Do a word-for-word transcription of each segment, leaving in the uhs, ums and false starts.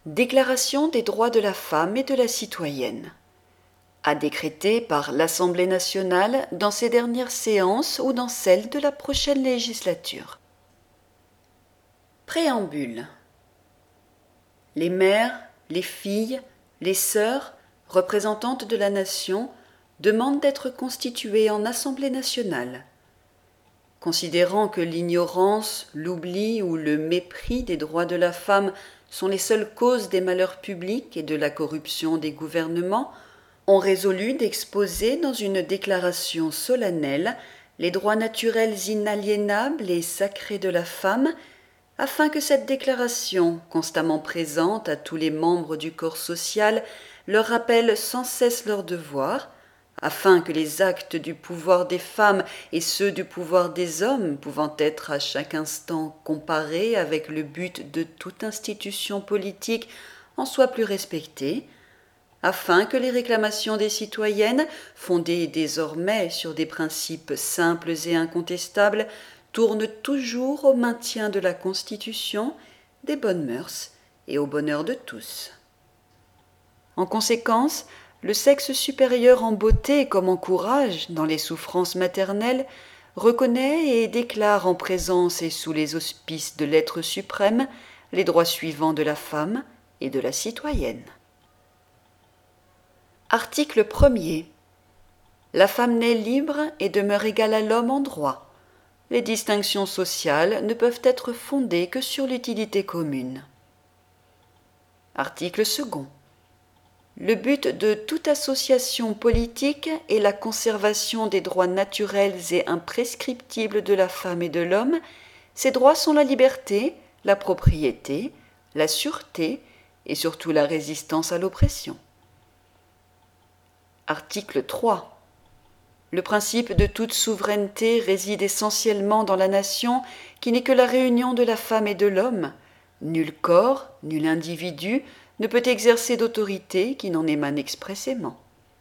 Déclaration des droits de la femme et de la citoyenne. À décréter par l'Assemblée nationale dans ses dernières séances ou dans celles de la prochaine législature. Préambule. Les mères, les filles, les sœurs, représentantes de la nation, demandent d'être constituées en Assemblée nationale. Considérant que l'ignorance, l'oubli ou le mépris des droits de la femme sont les seules causes des malheurs publics et de la corruption des gouvernements, on résolut d'exposer dans une déclaration solennelle les droits naturels inaliénables et sacrés de la femme, afin que cette déclaration, constamment présente à tous les membres du corps social, leur rappelle sans cesse leurs devoirs, afin que les actes du pouvoir des femmes et ceux du pouvoir des hommes, pouvant être à chaque instant comparés avec le but de toute institution politique, en soient plus respectés, afin que les réclamations des citoyennes, fondées désormais sur des principes simples et incontestables, tournent toujours au maintien de la Constitution, des bonnes mœurs et au bonheur de tous. En conséquence, le sexe supérieur en beauté comme en courage dans les souffrances maternelles reconnaît et déclare en présence et sous les auspices de l'être suprême les droits suivants de la femme et de la citoyenne. Article premier. La femme naît libre et demeure égale à l'homme en droit. Les distinctions sociales ne peuvent être fondées que sur l'utilité commune. Article second. Le but de toute association politique est la conservation des droits naturels et imprescriptibles de la femme et de l'homme. Ces droits sont la liberté, la propriété, la sûreté et surtout la résistance à l'oppression. Article trois. Le principe de toute souveraineté réside essentiellement dans la nation qui n'est que la réunion de la femme et de l'homme. Nul corps, nul individu ne peut exercer d'autorité qui n'en émane expressément.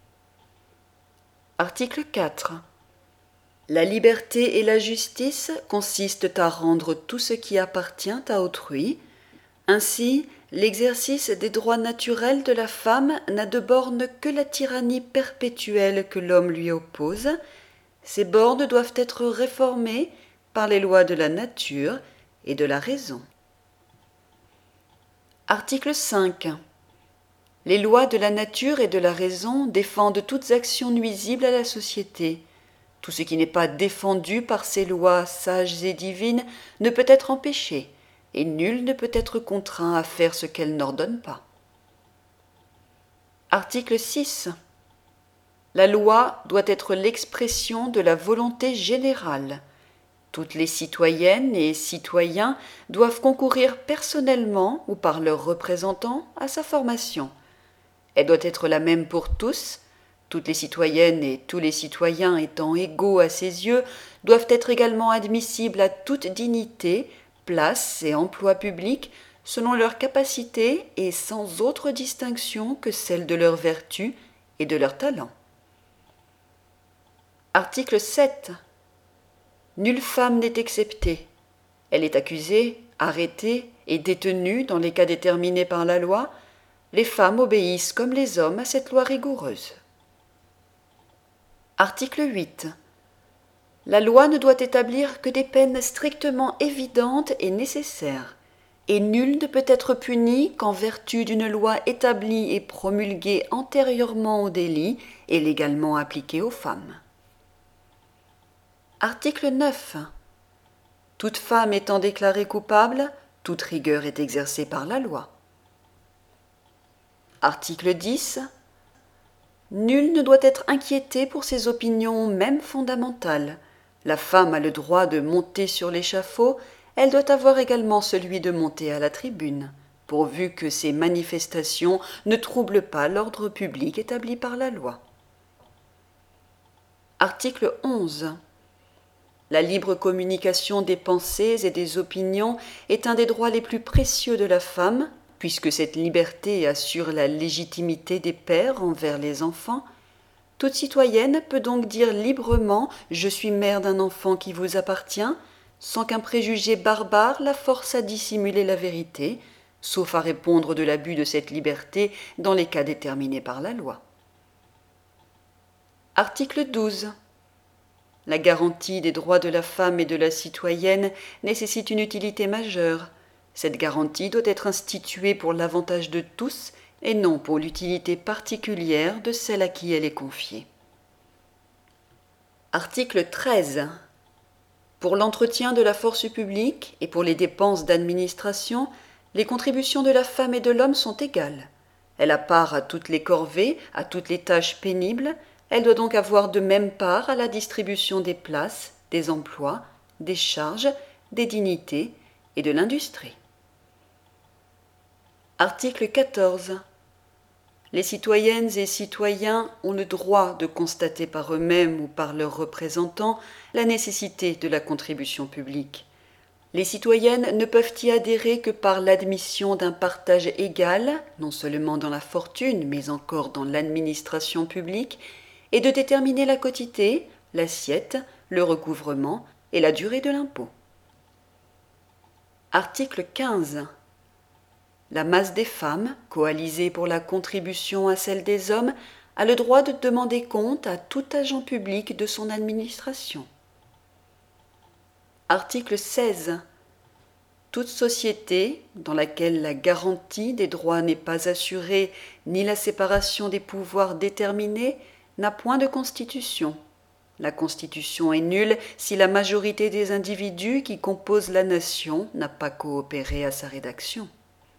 Article quatre. La liberté et la justice consistent à rendre tout ce qui appartient à autrui. Ainsi, l'exercice des droits naturels de la femme n'a de borne que la tyrannie perpétuelle que l'homme lui oppose. Ces bornes doivent être réformées par les lois de la nature et de la raison. Article cinq. Les lois de la nature et de la raison défendent toutes actions nuisibles à la société. Tout ce qui n'est pas défendu par ces lois sages et divines ne peut être empêché, et nul ne peut être contraint à faire ce qu'elles n'ordonnent pas. Article six. La loi doit être l'expression de la volonté générale. Toutes les citoyennes et citoyens doivent concourir personnellement ou par leurs représentants à sa formation. Elle doit être la même pour tous. Toutes les citoyennes et tous les citoyens étant égaux à ses yeux doivent être également admissibles à toute dignité, place et emploi public selon leurs capacités et sans autre distinction que celle de leur vertu et de leur talent. Article sept. Nulle femme n'est exceptée. Elle est accusée, arrêtée et détenue dans les cas déterminés par la loi. Les femmes obéissent comme les hommes à cette loi rigoureuse. Article huit. La loi ne doit établir que des peines strictement évidentes et nécessaires, et nul ne peut être puni qu'en vertu d'une loi établie et promulguée antérieurement au délit et légalement appliquée aux femmes. Article neuf. Toute femme étant déclarée coupable, toute rigueur est exercée par la loi. Article dix. Nul ne doit être inquiété pour ses opinions, même fondamentales. La femme a le droit de monter sur l'échafaud, elle doit avoir également celui de monter à la tribune, pourvu que ces manifestations ne troublent pas l'ordre public établi par la loi. Article onze. La libre communication des pensées et des opinions est un des droits les plus précieux de la femme, puisque cette liberté assure la légitimité des pères envers les enfants. Toute citoyenne peut donc dire librement « Je suis mère d'un enfant qui vous appartient », sans qu'un préjugé barbare la force à dissimuler la vérité, sauf à répondre de l'abus de cette liberté dans les cas déterminés par la loi. Article douze. La garantie des droits de la femme et de la citoyenne nécessite une utilité majeure. Cette garantie doit être instituée pour l'avantage de tous et non pour l'utilité particulière de celle à qui elle est confiée. Article treize. Pour l'entretien de la force publique et pour les dépenses d'administration, les contributions de la femme et de l'homme sont égales. Elle a part à toutes les corvées, à toutes les tâches pénibles, elle doit donc avoir de même part à la distribution des places, des emplois, des charges, des dignités et de l'industrie. Article quatorze. Les citoyennes et citoyens ont le droit de constater par eux-mêmes ou par leurs représentants la nécessité de la contribution publique. Les citoyennes ne peuvent y adhérer que par l'admission d'un partage égal, non seulement dans la fortune, mais encore dans l'administration publique, et de déterminer la quotité, l'assiette, le recouvrement et la durée de l'impôt. Article quinze. La masse des femmes, coalisée pour la contribution à celle des hommes, a le droit de demander compte à tout agent public de son administration. Article seize. Toute société dans laquelle la garantie des droits n'est pas assurée ni la séparation des pouvoirs déterminée n'a point de constitution. La constitution est nulle si la majorité des individus qui composent la nation n'a pas coopéré à sa rédaction.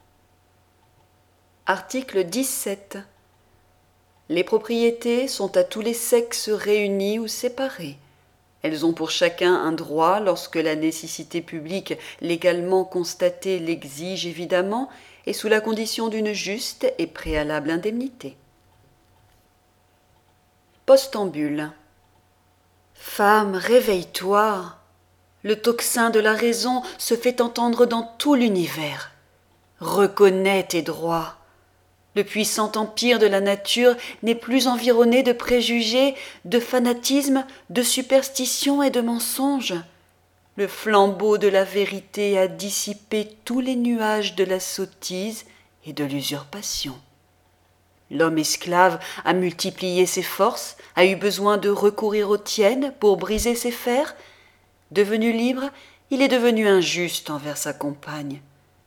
Article dix-sept. Les propriétés sont à tous les sexes réunis ou séparés. Elles ont pour chacun un droit lorsque la nécessité publique légalement constatée l'exige évidemment et sous la condition d'une juste et préalable indemnité. Postambule. Femme, réveille-toi. Le tocsin de la raison se fait entendre dans tout l'univers. Reconnais tes droits. Le puissant empire de la nature n'est plus environné de préjugés, de fanatisme, de superstitions et de mensonges. Le flambeau de la vérité a dissipé tous les nuages de la sottise et de l'usurpation. L'homme esclave a multiplié ses forces, a eu besoin de recourir aux tiennes pour briser ses fers. Devenu libre, il est devenu injuste envers sa compagne.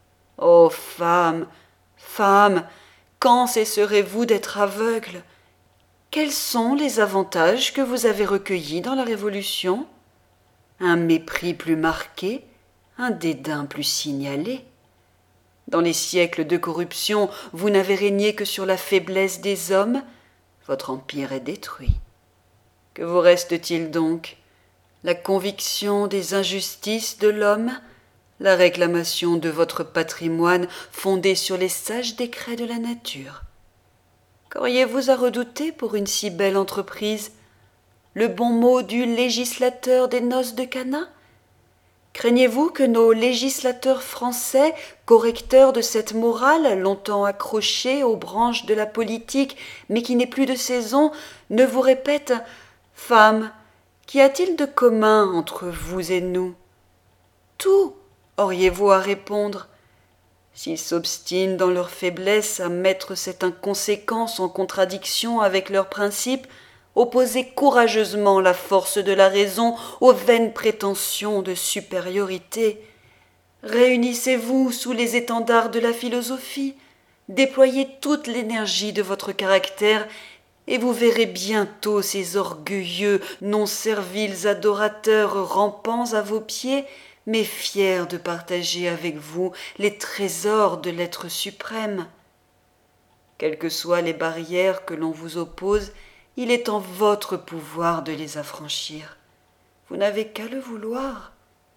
Ô femme, femme, quand cesserez-vous d'être aveugle? Quels sont les avantages que vous avez recueillis dans la Révolution? Un mépris plus marqué, un dédain plus signalé. Dans les siècles de corruption, vous n'avez régné que sur la faiblesse des hommes, votre empire est détruit. Que vous reste-t-il donc? La conviction des injustices de l'homme, la réclamation de votre patrimoine fondé sur les sages décrets de la nature. Qu'auriez-vous à redouter pour une si belle entreprise? Le bon mot du législateur des noces de Cana? Craignez-vous que nos législateurs français, correcteurs de cette morale longtemps accrochée aux branches de la politique, mais qui n'est plus de saison, ne vous répètent « Femme, qu'y a-t-il de commun entre vous et nous ?» Tout, auriez-vous à répondre. S'ils s'obstinent dans leur faiblesse à mettre cette inconséquence en contradiction avec leurs principes, opposez courageusement la force de la raison aux vaines prétentions de supériorité. Réunissez-vous sous les étendards de la philosophie, déployez toute l'énergie de votre caractère, et vous verrez bientôt ces orgueilleux, non serviles adorateurs rampant à vos pieds, mais fiers de partager avec vous les trésors de l'être suprême. Quelles que soient les barrières que l'on vous oppose, il est en votre pouvoir de les affranchir. Vous n'avez qu'à le vouloir.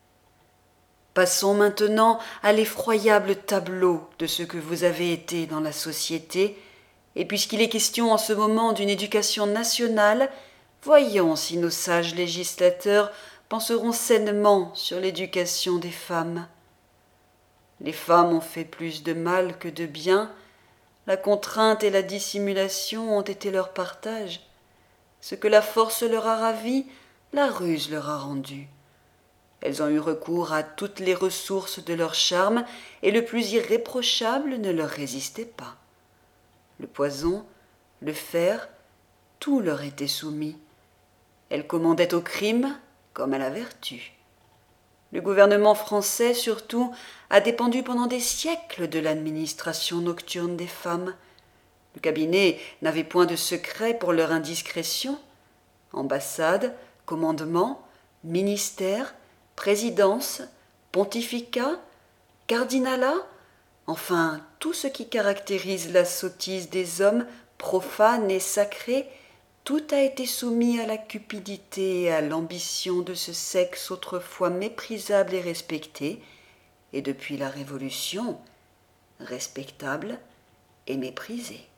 Passons maintenant à l'effroyable tableau de ce que vous avez été dans la société, et puisqu'il est question en ce moment d'une éducation nationale, voyons si nos sages législateurs penseront sainement sur l'éducation des femmes. Les femmes ont fait plus de mal que de bien, la contrainte et la dissimulation ont été leur partage. Ce que la force leur a ravi, la ruse leur a rendu. Elles ont eu recours à toutes les ressources de leur charme, et le plus irréprochable ne leur résistait pas. Le poison, le fer, tout leur était soumis. Elles commandaient au crime comme à la vertu. Le gouvernement français, surtout, a dépendu pendant des siècles de l'administration nocturne des femmes. Le cabinet n'avait point de secret pour leur indiscrétion. Ambassade, commandement, ministère, présidence, pontificat, cardinalat, enfin tout ce qui caractérise la sottise des hommes profanes et sacrés, tout a été soumis à la cupidité et à l'ambition de ce sexe autrefois méprisable et respecté, et depuis la Révolution, respectable et méprisé.